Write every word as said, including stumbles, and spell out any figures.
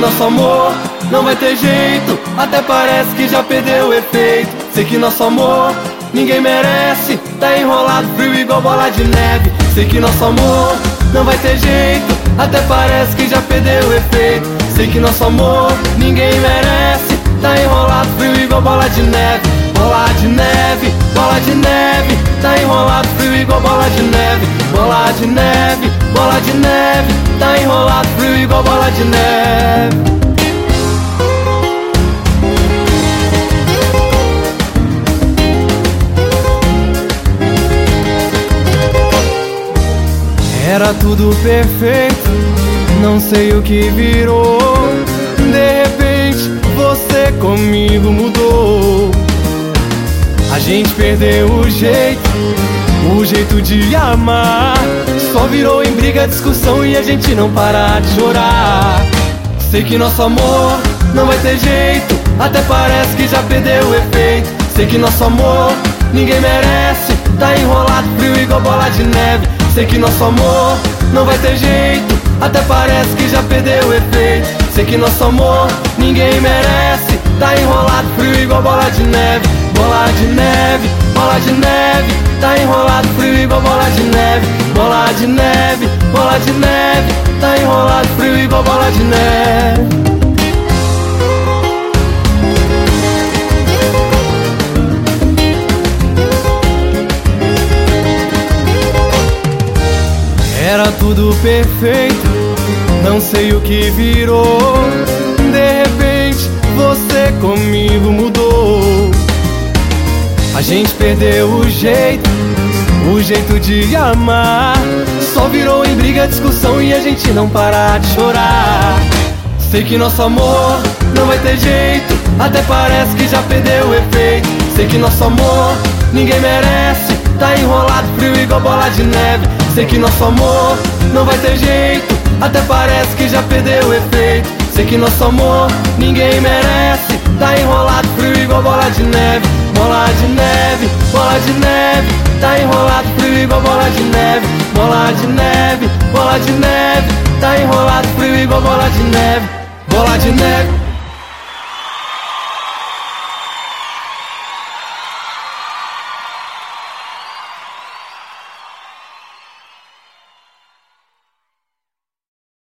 nosso amor não vai ter jeito, até parece que já perdeu o efeito. Sei que nosso amor ninguém merece, tá enrolado frio igual bola de neve. Sei que nosso amor não vai ter jeito, até parece que já perdeu o efeito. Sei que nosso amor ninguém merece, tá enrolado frio igual bola de neve. Bola de neve, bola de neve, tá enrolado frio igual bola de neve. Bola de neve, bola de neve, tá enrolado frio igual bola de neve. Era tudo perfeito, não sei o que virou. De repente você comigo mudou. A gente perdeu o jeito, o jeito de amar. Só virou em briga, discussão e a gente não para de chorar. Sei que nosso amor não vai ter jeito, até parece que já perdeu o efeito. Sei que nosso amor ninguém merece, tá enrolado frio igual bola de neve. Sei que nosso amor não vai ter jeito, até parece que já perdeu o efeito. Sei que nosso amor ninguém merece, tá enrolado frio igual bola de neve. Bola de neve, bola de neve, tá enrolado frio igual bola de neve. Bola de neve, bola de neve, tá enrolado frio igual bola de neve. Era tudo perfeito, não sei o que virou. De repente você comigo mudou. A gente perdeu o jeito, o jeito de amar. Só virou em briga, discussão e a gente não para de chorar. Sei que nosso amor não vai ter jeito, até parece que já perdeu o efeito. Sei que nosso amor ninguém merece, tá enrolado frio igual bola de neve. Sei que nosso amor não vai ter jeito, até parece que já perdeu o efeito. Sei que nosso amor ninguém merece, tá enrolado frio igual bola de neve. Bola de neve, bola de neve, tá enrolado frio igual bola de neve. Bola de neve, bola de neve, tá enrolado frio igual bola de neve. Bola de neve.